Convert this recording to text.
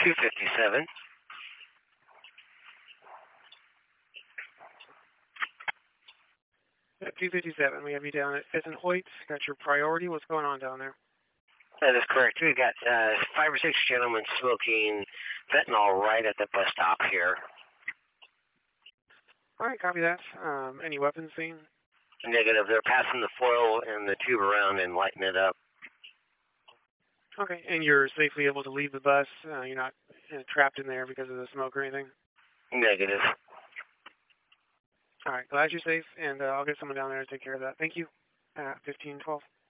257. At 257, we have you down at 5th and Hoyt. Got your priority. What's going on down there? That is correct. We got 5 or 6 gentlemen smoking fentanyl right at the bus stop here. All right, copy that. Any weapons seen? Negative. They're passing the foil and the tube around and lighting it up. Okay, and you're safely able to leave the bus? You're not trapped in there because of the smoke or anything? Negative. All right, glad you're safe, and I'll get someone down there to take care of that. Thank you. 1512.